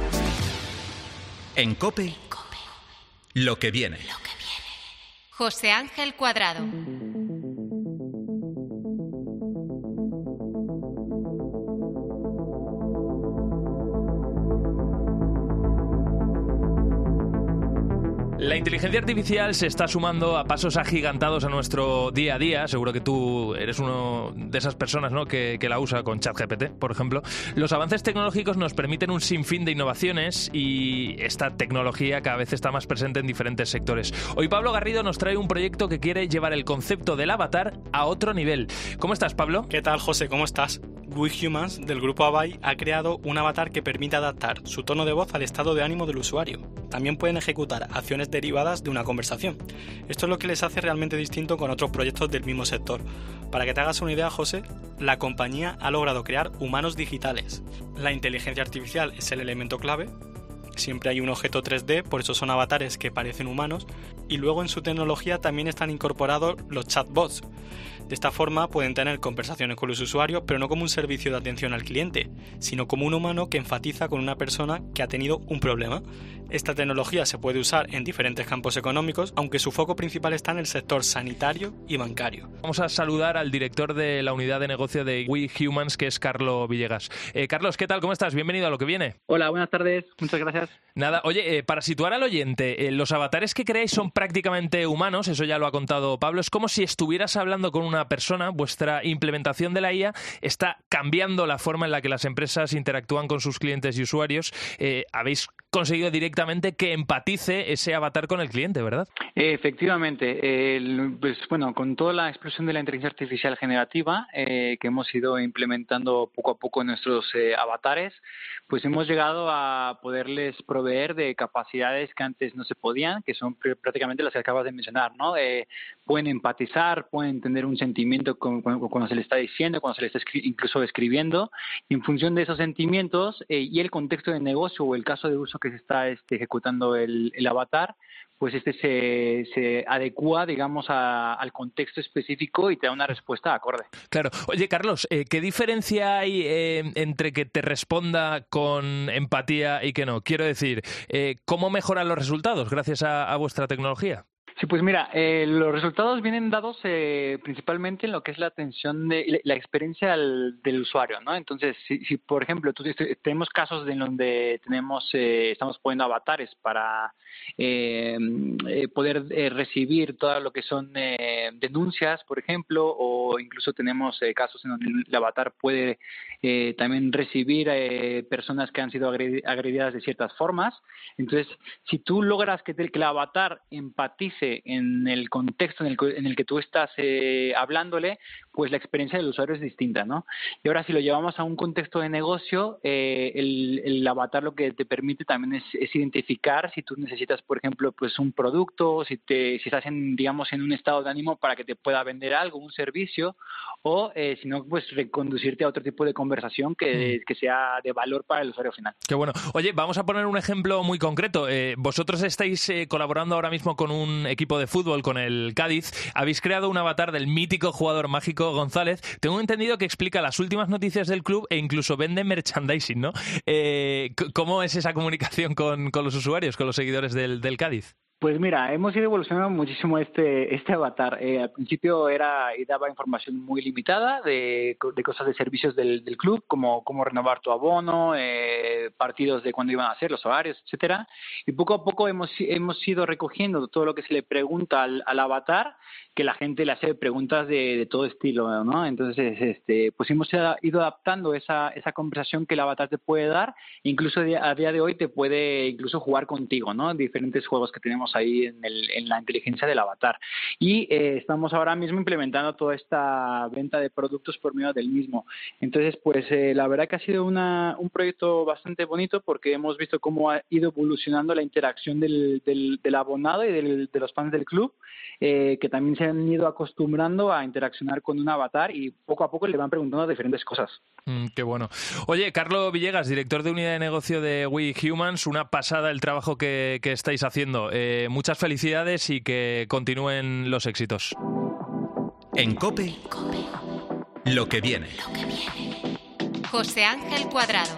En COPE, lo que viene. José Ángel Cuadrado. La inteligencia artificial se está sumando a pasos agigantados a nuestro día a día. Seguro que tú eres uno de esas personas, ¿no?, que, que la usa con ChatGPT, por ejemplo. Los avances tecnológicos nos permiten un sinfín de innovaciones y esta tecnología cada vez está más presente en diferentes sectores. Hoy Pablo Garrido nos trae un proyecto que quiere llevar el concepto del avatar a otro nivel. ¿Cómo estás, Pablo? ¿Qué tal, José? ¿Cómo estás? We Humans, del grupo Avai, ha creado un avatar que permite adaptar su tono de voz al estado de ánimo del usuario. También pueden ejecutar acciones derivadas de una conversación. Esto es lo que les hace realmente distinto con otros proyectos del mismo sector. Para que te hagas una idea, José, la compañía ha logrado crear humanos digitales. La inteligencia artificial es el elemento clave. Siempre hay un objeto tres D, por eso son avatares que parecen humanos. Y luego en su tecnología también están incorporados los chatbots. De esta forma pueden tener conversaciones con los usuarios, pero no como un servicio de atención al cliente, sino como un humano que enfatiza con una persona que ha tenido un problema. Esta tecnología se puede usar en diferentes campos económicos, aunque su foco principal está en el sector sanitario y bancario. Vamos a saludar al director de la unidad de negocio de We Humans, que es Carlos Villegas. Eh, Carlos, ¿qué tal? ¿Cómo estás? Bienvenido a Lo que viene. Hola, buenas tardes. Muchas gracias. Nada, oye, eh, para situar al oyente, eh, los avatares que creáis son prácticamente humanos, eso ya lo ha contado Pablo. Es como si estuvieras hablando con una persona. Vuestra implementación de la I A está cambiando la forma en la que las empresas interactúan con sus clientes y usuarios. Eh, habéis conseguido directamente que empatice ese avatar con el cliente, ¿verdad? Efectivamente. El, pues, bueno, con toda la explosión de la inteligencia artificial generativa eh, que hemos ido implementando poco a poco en nuestros eh, avatares, pues hemos llegado a poderles proveer de capacidades que antes no se podían, que son pr- prácticamente las que acabas de mencionar, ¿no? Eh, pueden empatizar, pueden tener un sentimiento con, con, cuando se le está diciendo, cuando se le está escri- incluso escribiendo, y en función de esos sentimientos eh, y el contexto de negocio o el caso de uso que se está este, ejecutando el, el avatar, pues este se, se adecúa, digamos, a, al contexto específico y te da una respuesta acorde. Claro. Oye, Carlos, eh, ¿qué diferencia hay eh, entre que te responda con empatía y que no? Quiero decir, eh, ¿cómo mejoran los resultados gracias a, a vuestra tecnología? Sí, pues mira, eh, los resultados vienen dados eh, principalmente en lo que es la atención de la experiencia del, del usuario, ¿no? Entonces, si, si por ejemplo, tú, tenemos casos en donde tenemos, eh, estamos poniendo avatares para eh, eh, poder eh, recibir todo lo que son eh, denuncias, por ejemplo, o incluso tenemos eh, casos en donde el avatar puede eh, también recibir eh, personas que han sido agredidas de ciertas formas. Entonces, si tú logras que, te, que el avatar empatice en el contexto en el, en el que tú estás eh, hablándole, pues la experiencia del usuario es distinta, ¿no? Y ahora si lo llevamos a un contexto de negocio, eh, el, el avatar lo que te permite también es, es identificar si tú necesitas, por ejemplo, pues un producto, si te si estás en, digamos, en un estado de ánimo para que te pueda vender algo, un servicio, o eh, si no, pues reconducirte a otro tipo de conversación que, mm. que sea de valor para el usuario final. Qué bueno. Oye, vamos a poner un ejemplo muy concreto. Eh, vosotros estáis eh, colaborando ahora mismo con un equipo de fútbol, con el Cádiz. Habéis creado un avatar del mítico jugador mágico González. Tengo entendido que explica las últimas noticias del club e incluso vende merchandising, ¿no? Eh, ¿Cómo es esa comunicación con, con los usuarios, con los seguidores del, del Cádiz? Pues mira, hemos ido evolucionando muchísimo este este avatar. Eh, al principio era y daba información muy limitada de, de cosas de servicios del, del club, como cómo renovar tu abono, eh, partidos de cuándo iban a ser, los horarios, etcétera. Y poco a poco hemos hemos ido recogiendo todo lo que se le pregunta al, al avatar, que la gente le hace preguntas de, de todo estilo, ¿no? Entonces, este, pues hemos ido adaptando esa esa conversación que el avatar te puede dar. Incluso a día de hoy te puede incluso jugar contigo, ¿no? Diferentes juegos que tenemos ahí en, el, en la inteligencia del avatar. Y eh, estamos ahora mismo implementando toda esta venta de productos por medio del mismo. Entonces, pues eh, la verdad que ha sido una, un proyecto bastante bonito porque hemos visto cómo ha ido evolucionando la interacción del, del, del abonado y del, de los fans del club, eh, que también se han ido acostumbrando a interaccionar con un avatar y poco a poco le van preguntando diferentes cosas. Mm, qué bueno. Oye, Carlos Villegas, director de unidad de negocio de We Humans, una pasada el trabajo que, que estáis haciendo. Eh, muchas felicidades y que continúen los éxitos. En COPE, lo que viene. José Ángel Cuadrado.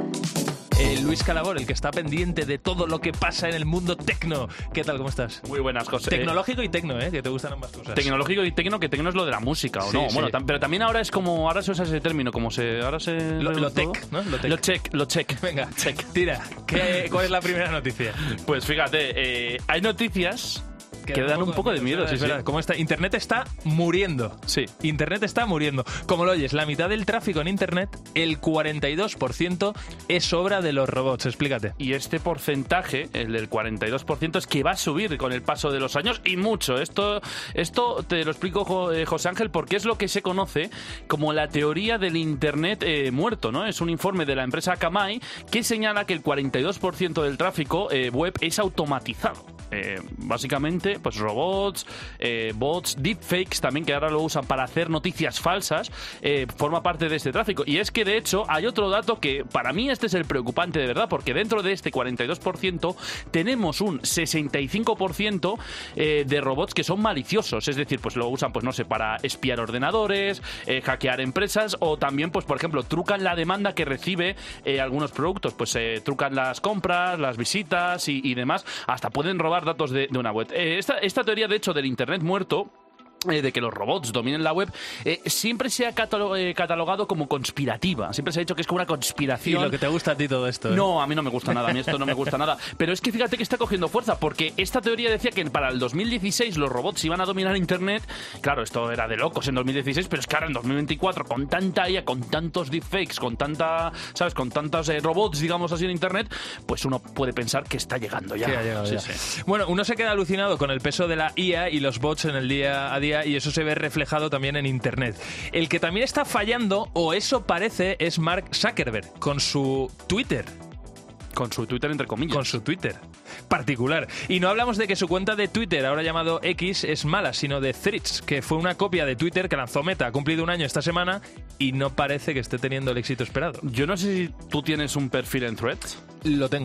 Eh, Luis Calabor, el que está pendiente de todo lo que pasa en el mundo tecno. ¿Qué tal? ¿Cómo estás? Muy buenas cosas. Tecnológico y tecno, ¿eh? Que te gustan ambas cosas. Tecnológico y tecno, que tecno es lo de la música, ¿o sí, no? Sí. Bueno, tam- pero también ahora es como... Ahora se usa ese término, como se... Ahora se... Lo, lo tech, ¿no? Lo tech. Lo check, lo check. Venga, check. Tira. ¿Qué, ¿Cuál es la primera noticia? Pues fíjate, eh, hay noticias... Que dan un poco de miedo, sí, sí. ¿Cómo está? Internet está muriendo. Sí. Internet está muriendo. Como lo oyes, la mitad del tráfico en Internet, el cuarenta y dos por ciento es obra de los robots. Explícate. Y este porcentaje, el del cuarenta y dos por ciento, es que va a subir con el paso de los años y mucho. Esto, esto te lo explico, José Ángel, porque es lo que se conoce como la teoría del Internet eh, muerto, ¿no? Es un informe de la empresa Akamai que señala que el cuarenta y dos por ciento del tráfico eh, web es automatizado. Eh, básicamente, pues robots, eh, bots, deepfakes también, que ahora lo usan para hacer noticias falsas, eh, forma parte de este tráfico. Y es que, de hecho, hay otro dato que para mí este es el preocupante de verdad, porque dentro de este cuarenta y dos por ciento tenemos un sesenta y cinco por ciento eh, de robots que son maliciosos, es decir, pues lo usan, pues no sé, para espiar ordenadores, eh, hackear empresas, o también, pues por ejemplo, trucan la demanda que recibe eh, algunos productos, pues eh, trucan las compras, las visitas y, y demás, hasta pueden robar datos de, de una web. Eh, esta, esta teoría, de hecho, del Internet muerto, Eh, de que los robots dominen la web, eh, siempre se ha catalo- eh, catalogado como conspirativa. Siempre se ha dicho que es como una conspiración. Y lo que te gusta a ti todo esto, ¿eh? No, a mí no me gusta nada, a mí esto no me gusta nada. Pero es que fíjate que está cogiendo fuerza, porque esta teoría decía que para el dos mil dieciséis los robots iban a dominar Internet. Claro, esto era de locos en dos mil dieciséis, pero es que ahora en dos mil veinticuatro, con tanta I A, con tantos deepfakes, con tanta, ¿sabes? Con tantos eh, robots, digamos así, en Internet, pues uno puede pensar que está llegando ya. Sí, ha llegado sí, ya. sí. Bueno, uno se queda alucinado con el peso de la I A y los bots en el día a día, y eso se ve reflejado también en Internet. El que también está fallando, o eso parece, es Mark Zuckerberg, con su Twitter. Con su Twitter, entre comillas. Con su Twitter particular. Y no hablamos de que su cuenta de Twitter, ahora llamado X, es mala, sino de Threads, que fue una copia de Twitter que lanzó Meta, ha cumplido un año esta semana y no parece que esté teniendo el éxito esperado. Yo no sé si tú tienes un perfil en Threads. Lo tengo.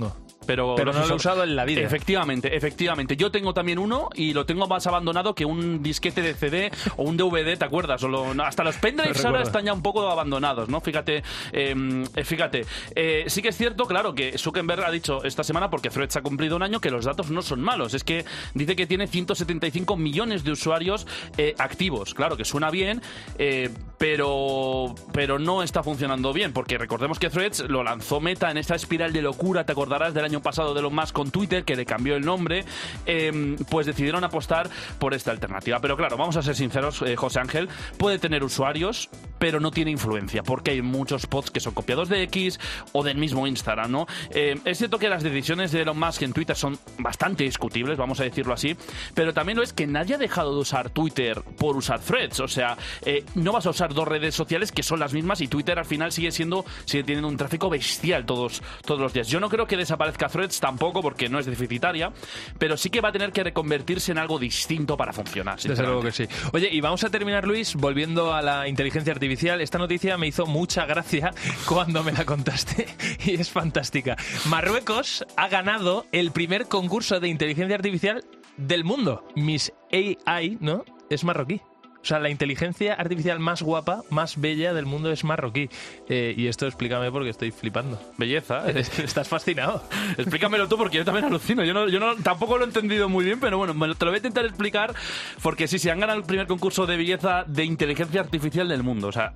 pero, pero no se lo he usado en la vida. Efectivamente, efectivamente. Yo tengo también uno y lo tengo más abandonado que un disquete de C D o un D V D, ¿te acuerdas? O lo, no, hasta los pendrives ahora están ya un poco abandonados, ¿no? Fíjate, eh, fíjate. Eh, sí que es cierto, claro, que Zuckerberg ha dicho esta semana, porque Threads ha cumplido un año, que los datos no son malos. Es que dice que tiene ciento setenta y cinco millones de usuarios eh, activos. Claro que suena bien, eh, pero, pero no está funcionando bien, porque recordemos que Threads lo lanzó Meta en esta espiral de locura, te acordarás del año pasado de Elon Musk con Twitter, que le cambió el nombre, eh, pues decidieron apostar por esta alternativa. Pero claro, vamos a ser sinceros, eh, José Ángel, puede tener usuarios, pero no tiene influencia, porque hay muchos posts que son copiados de X o del mismo Instagram, ¿no? Eh, es cierto que las decisiones de Elon Musk en Twitter son bastante discutibles, vamos a decirlo así, pero también lo es que nadie ha dejado de usar Twitter por usar Threads. O sea, eh, no vas a usar dos redes sociales que son las mismas, y Twitter al final sigue siendo, sigue teniendo un tráfico bestial todos, todos los días. Yo no creo que desaparezca Threads tampoco, porque no es deficitaria, pero sí que va a tener que reconvertirse en algo distinto para funcionar. Desde luego que sí. Oye, y vamos a terminar, Luis, volviendo a la inteligencia artificial. Esta noticia me hizo mucha gracia cuando me la contaste y es fantástica. Marruecos ha ganado el primer concurso de inteligencia artificial del mundo. Miss A I, ¿no? Es marroquí. O sea, la inteligencia artificial más guapa, más bella del mundo es marroquí. Eh, y esto explícame porque estoy flipando. Belleza. ¿eh? Estás fascinado. Explícamelo tú porque yo también alucino. Yo, no, yo no, tampoco lo he entendido muy bien, pero bueno, me lo, te lo voy a intentar explicar porque sí, sí, han ganado el primer concurso de belleza de inteligencia artificial del mundo. O sea...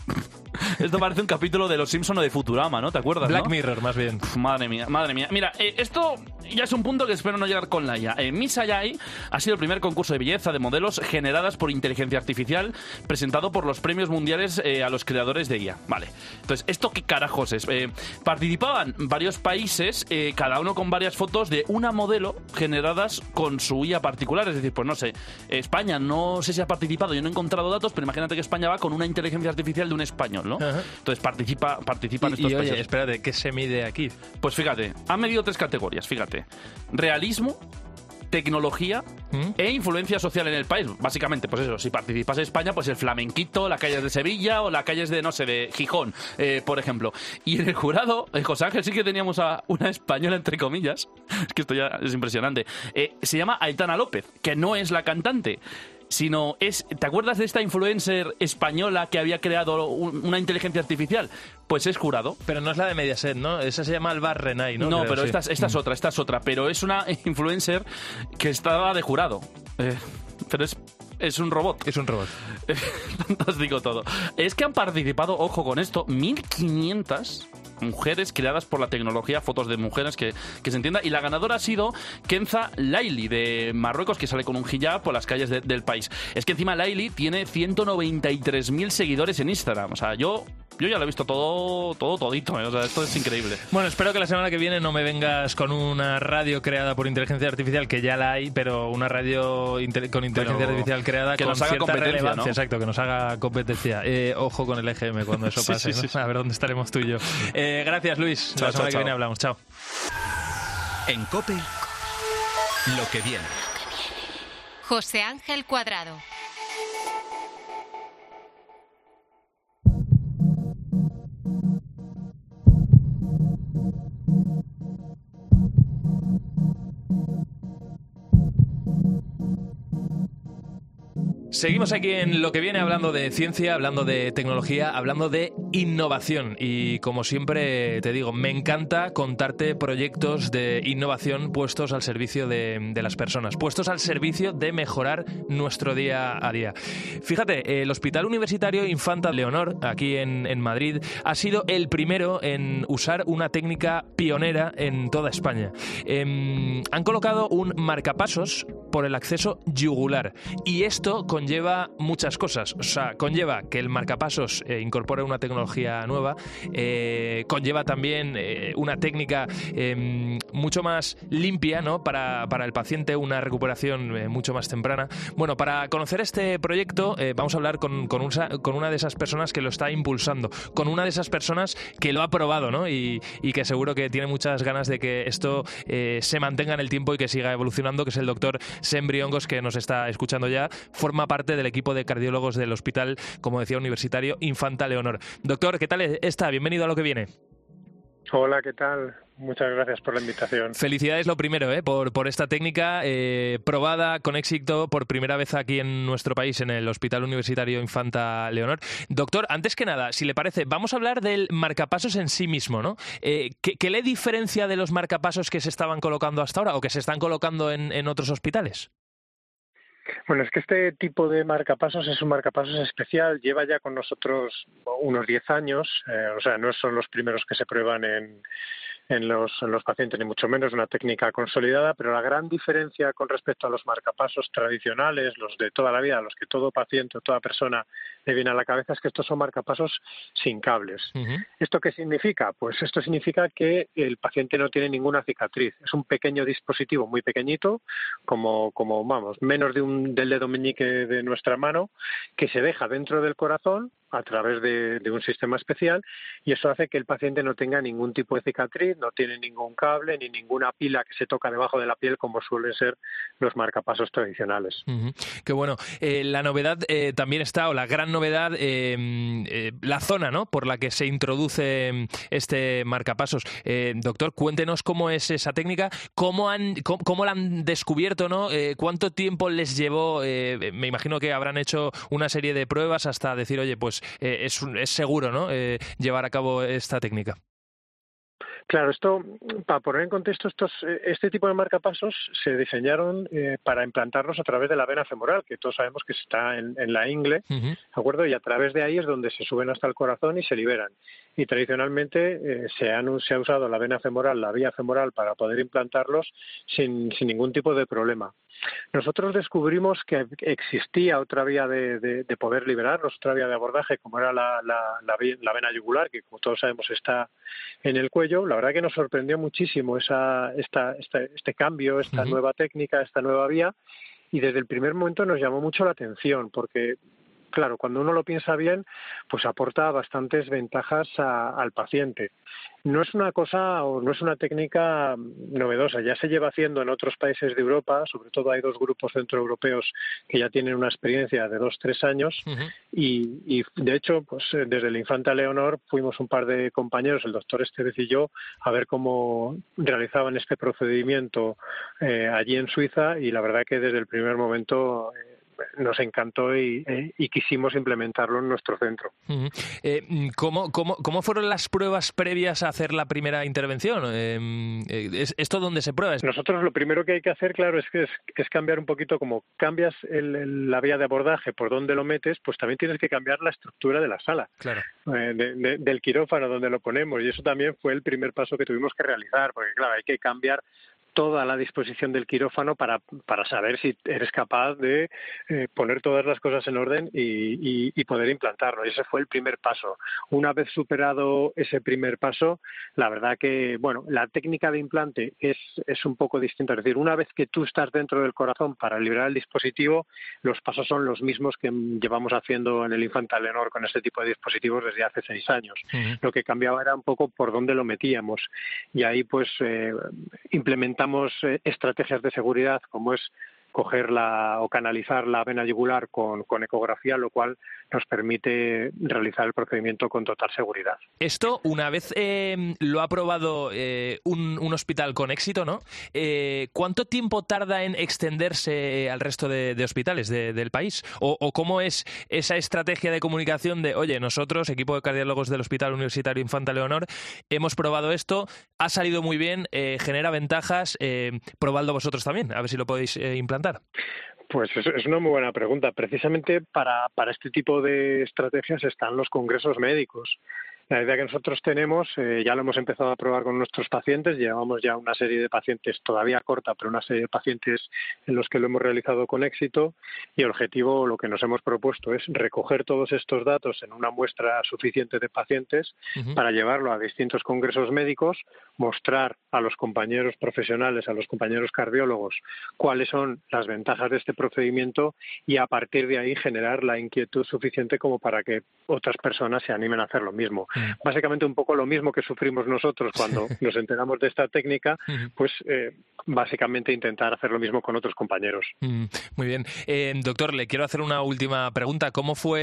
Esto parece un capítulo de Los Simpson o de Futurama, ¿no? ¿Te acuerdas? Black ¿no? Mirror, más bien. Uf, madre mía, madre mía. Mira, eh, esto ya es un punto que espero no llegar con la I A. Eh, Miss A I ha sido el primer concurso de belleza de modelos generadas por inteligencia artificial presentado por los premios mundiales eh, a los creadores de I A. Vale. Entonces, ¿esto qué carajos es? Eh, participaban varios países, eh, cada uno con varias fotos de una modelo generadas con su I A particular. Es decir, pues no sé, España no sé si ha participado, yo no he encontrado datos, pero imagínate que España va con una inteligencia artificial de un español, ¿no? Ajá. Entonces participa, participan y, estos y, países. Oye, espérate, ¿qué se mide aquí? Pues fíjate, han medido tres categorías, fíjate. Realismo, tecnología ¿Mm? e influencia social en el país. Básicamente, pues eso, si participas en España, pues el flamenquito, las calles de Sevilla o las calles de, no sé, de Gijón, eh, por ejemplo. Y en el jurado, eh, José Ángel, sí que teníamos a una española, entre comillas, es que esto ya es impresionante, eh, se llama Aitana López, que no es la cantante, sino es... ¿Te acuerdas de esta influencer española que había creado un, una inteligencia artificial? Pues es jurado. Pero no es la de Mediaset, ¿no? Esa se llama Alba Renay, ¿no? No, Creo, pero sí. esta, esta es otra, esta es otra. Pero es una influencer que estaba de jurado. Eh, pero es... Es un robot. Es un robot. Os digo todo. Es que han participado, ojo con esto, mil quinientas mujeres creadas por la tecnología, fotos de mujeres, que, que se entienda. Y la ganadora ha sido Kenza Laili, de Marruecos, que sale con un hijab por las calles de, del país. Es que encima Laili tiene ciento noventa y tres mil seguidores en Instagram. O sea, yo... Yo ya lo he visto todo, todo todito, ¿eh? O sea, esto es increíble. Bueno, espero que la semana que viene no me vengas con una radio creada por inteligencia artificial, que ya la hay, pero una radio inte- con inteligencia pero artificial creada que con nos haga cierta competencia, relevancia, ¿no? Exacto, que nos haga competencia. Eh, ojo con el E G M cuando eso sí, pase, sí, ¿no? sí. A ver dónde estaremos tú y yo. Eh, gracias, Luis. Chao, la semana chao, que chao. viene hablamos. Chao. En COPE, lo que viene. José Ángel Cuadrado. Seguimos aquí en Lo que viene, hablando de ciencia, hablando de tecnología, hablando de innovación. Y como siempre te digo, me encanta contarte proyectos de innovación puestos al servicio de, de las personas, puestos al servicio de mejorar nuestro día a día. Fíjate, el Hospital Universitario Infanta Leonor, aquí en, en Madrid, ha sido el primero en usar una técnica pionera en toda España. Eh, han colocado un marcapasos por el acceso yugular. Y esto con conlleva muchas cosas. O sea, conlleva que el marcapasos eh, incorpore una tecnología nueva, eh, conlleva también eh, una técnica eh, mucho más limpia, ¿no? Para, para el paciente, una recuperación eh, mucho más temprana. Bueno, para conocer este proyecto eh, vamos a hablar con, con, un, con una de esas personas que lo está impulsando, con una de esas personas que lo ha probado, ¿no? Y, y que seguro que tiene muchas ganas de que esto eh, se mantenga en el tiempo y que siga evolucionando, que es el doctor Sem Briongos, que nos está escuchando ya. Forma parte del equipo de cardiólogos del Hospital, como decía, Universitario Infanta Leonor. Doctor, ¿qué tal está? Bienvenido a Lo que viene. Hola, ¿qué tal? Muchas gracias por la invitación. Felicidades lo primero, ¿eh? por, por esta técnica eh, probada con éxito por primera vez aquí en nuestro país, en el Hospital Universitario Infanta Leonor. Doctor, antes que nada, si le parece, vamos a hablar del marcapasos en sí mismo, ¿no? Eh, ¿qué, ¿Qué le diferencia de los marcapasos que se estaban colocando hasta ahora o que se están colocando en, en otros hospitales? Bueno, es que este tipo de marcapasos es un marcapasos especial, lleva ya con nosotros unos diez años, eh, o sea, no son los primeros que se prueban en, en, los, en los pacientes, ni mucho menos, una técnica consolidada, pero la gran diferencia con respecto a los marcapasos tradicionales, los de toda la vida, los que todo paciente o toda persona le viene a la cabeza, es que estos son marcapasos sin cables. Uh-huh. ¿Esto qué significa? Pues esto significa que el paciente no tiene ninguna cicatriz, es un pequeño dispositivo muy pequeñito, como, como vamos, menos de un del dedo meñique de nuestra mano, que se deja dentro del corazón a través de, de un sistema especial, y eso hace que el paciente no tenga ningún tipo de cicatriz, no tiene ningún cable ni ninguna pila que se toca debajo de la piel como suelen ser los marcapasos tradicionales. Uh-huh. Qué bueno. Eh, la novedad eh, también está, o la gran novedad, eh, eh, la zona, ¿no?, por la que se introduce este marcapasos. Eh, doctor, cuéntenos cómo es esa técnica, cómo han, cómo, cómo la han descubierto, ¿no? Eh, cuánto tiempo les llevó. Eh, me imagino que habrán hecho una serie de pruebas hasta decir, oye, pues Eh, es, es seguro, ¿no?, eh, llevar a cabo esta técnica. Claro, esto, para poner en contexto, estos, este tipo de marcapasos se diseñaron eh, para implantarlos a través de la vena femoral, que todos sabemos que está en, en la ingle, uh-huh. ¿de acuerdo? Y a través de ahí es donde se suben hasta el corazón y se liberan. Y tradicionalmente eh, se, han, se ha usado la vena femoral, la vía femoral, para poder implantarlos sin, sin ningún tipo de problema. Nosotros descubrimos que existía otra vía de, de, de poder liberarlos, otra vía de abordaje, como era la, la, la, la vena yugular, que como todos sabemos está en el cuello. La verdad que nos sorprendió muchísimo esa, esta, esta, este cambio, esta uh-huh. nueva técnica, esta nueva vía, y desde el primer momento nos llamó mucho la atención, porque claro, cuando uno lo piensa bien, pues aporta bastantes ventajas a, al paciente. No es una cosa o no es una técnica novedosa, ya se lleva haciendo en otros países de Europa, sobre todo hay dos grupos centroeuropeos que ya tienen una experiencia de dos, tres años, uh-huh. y, y de hecho, pues desde el Infanta Leonor fuimos un par de compañeros, el doctor Estevez y yo, a ver cómo realizaban este procedimiento eh, allí en Suiza, y la verdad que desde el primer momento eh, nos encantó y, eh, y quisimos implementarlo en nuestro centro. Uh-huh. Eh, ¿cómo, cómo, ¿Cómo fueron las pruebas previas a hacer la primera intervención? Eh, ¿es, ¿Esto dónde se prueba? Nosotros lo primero que hay que hacer, claro, es que es, es cambiar un poquito, como cambias el, el, la vía de abordaje por donde lo metes, pues también tienes que cambiar la estructura de la sala, claro. eh, de, de, del quirófano donde lo ponemos, y eso también fue el primer paso que tuvimos que realizar, porque claro, hay que cambiar toda la disposición del quirófano para, para saber si eres capaz de eh, poner todas las cosas en orden y, y, y poder implantarlo. Y ese fue el primer paso. Una vez superado ese primer paso, la verdad que, bueno, la técnica de implante es, es un poco distinta. Es decir, una vez que tú estás dentro del corazón para liberar el dispositivo, los pasos son los mismos que llevamos haciendo en el Infanta Leonor con este tipo de dispositivos desde hace seis años. Uh-huh. Lo que cambiaba era un poco por dónde lo metíamos. Y ahí, pues, eh, implementamos estrategias de seguridad, como es coger la, o canalizar la vena yugular con, con ecografía, lo cual nos permite realizar el procedimiento con total seguridad. Esto, una vez eh, lo ha probado eh, un, un hospital con éxito, ¿no? Eh, ¿Cuánto tiempo tarda en extenderse al resto de, de hospitales de, del país? O, ¿O cómo es esa estrategia de comunicación de, oye, nosotros, equipo de cardiólogos del Hospital Universitario Infanta Leonor, hemos probado esto, ha salido muy bien, eh, genera ventajas, eh, probadlo vosotros también, a ver si lo podéis eh, implantar? Pues es una muy buena pregunta. Precisamente para, para este tipo de estrategias están los congresos médicos. La idea que nosotros tenemos, eh, ya lo hemos empezado a probar con nuestros pacientes, llevamos ya una serie de pacientes todavía corta, pero una serie de pacientes en los que lo hemos realizado con éxito, y el objetivo, lo que nos hemos propuesto, es recoger todos estos datos en una muestra suficiente de pacientes uh-huh. para llevarlo a distintos congresos médicos, mostrar a los compañeros profesionales, a los compañeros cardiólogos, cuáles son las ventajas de este procedimiento, y a partir de ahí generar la inquietud suficiente como para que otras personas se animen a hacer lo mismo. Uh-huh. básicamente un poco lo mismo que sufrimos nosotros cuando nos enteramos de esta técnica, pues eh, básicamente intentar hacer lo mismo con otros compañeros. Mm, muy bien. Eh, doctor, le quiero hacer una última pregunta. ¿Cómo fue,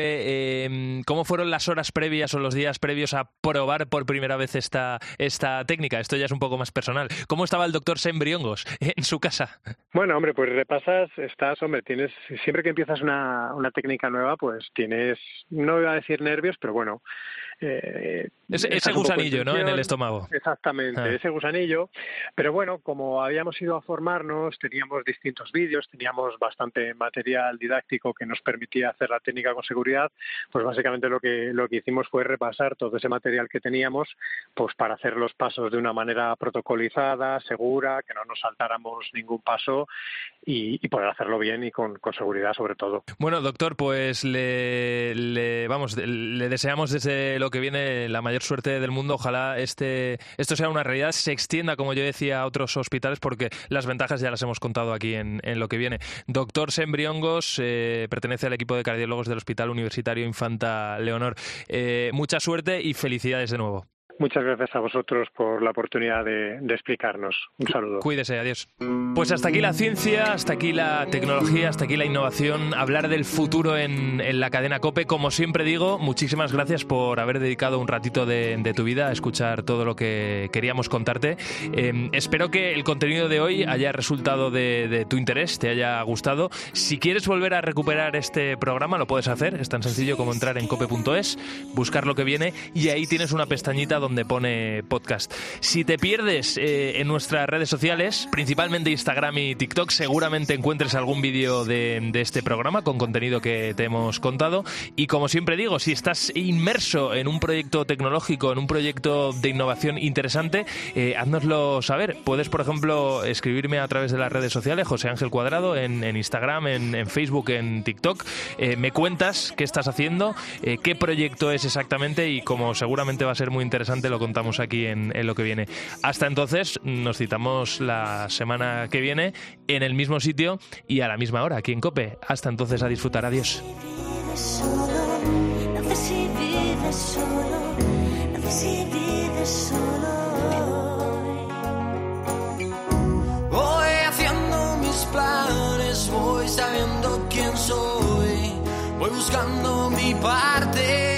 eh, cómo fueron las horas previas o los días previos a probar por primera vez esta, esta técnica? Esto ya es un poco más personal. ¿Cómo estaba el doctor Sembriongos en su casa? Bueno, hombre, pues repasas, estás, hombre, tienes, siempre que empiezas una, una técnica nueva, pues tienes, no iba a decir nervios, pero bueno, Eh, ese, ese gusanillo, ¿no?, en el estómago. Exactamente, ah. ese gusanillo. Pero bueno, como habíamos ido a formarnos, teníamos distintos vídeos, teníamos bastante material didáctico que nos permitía hacer la técnica con seguridad, pues básicamente lo que lo que hicimos fue repasar todo ese material que teníamos, pues para hacer los pasos de una manera protocolizada, segura, que no nos saltáramos ningún paso y, y poder hacerlo bien y con, con seguridad sobre todo. Bueno, doctor, pues le, le vamos, le deseamos desde lo que viene la mayor suerte del mundo. Ojalá este esto sea una realidad, se extienda, como yo decía, a otros hospitales, porque las ventajas ya las hemos contado aquí en, en lo que viene. Doctor Sembriongos, eh, pertenece al equipo de cardiólogos del Hospital Universitario Infanta Leonor. Eh, mucha suerte y felicidades de nuevo. Muchas gracias a vosotros por la oportunidad de, de explicarnos. Un saludo. Cuídese, adiós. Pues hasta aquí la ciencia, hasta aquí la tecnología, hasta aquí la innovación, hablar del futuro en, en la cadena COPE. Como siempre digo, muchísimas gracias por haber dedicado un ratito de, de tu vida a escuchar todo lo que queríamos contarte. Eh, espero que el contenido de hoy haya resultado de, de tu interés, te haya gustado. Si quieres volver a recuperar este programa, lo puedes hacer. Es tan sencillo como entrar en cope punto es, buscar lo que viene y ahí tienes una pestañita donde pone podcast. Si te pierdes eh, en nuestras redes sociales, principalmente Instagram y TikTok, seguramente encuentres algún vídeo de, de este programa con contenido que te hemos contado. Y como siempre digo, si estás inmerso en un proyecto tecnológico, en un proyecto de innovación interesante, eh, háznoslo saber. Puedes, por ejemplo, escribirme a través de las redes sociales, José Ángel Cuadrado, en, en Instagram, en, en Facebook, en TikTok. Eh, me cuentas qué estás haciendo, eh, qué proyecto es exactamente y como seguramente va a ser muy interesante, lo contamos aquí en, en lo que viene. Hasta entonces, nos citamos la semana que viene en el mismo sitio y a la misma hora aquí en COPE. Hasta entonces, a disfrutar. Adiós. Voy haciendo mis planes, voy sabiendo quién soy, voy buscando mi parte.